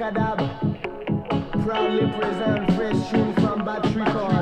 Dab. Proudly present fresh tune from Battery Core.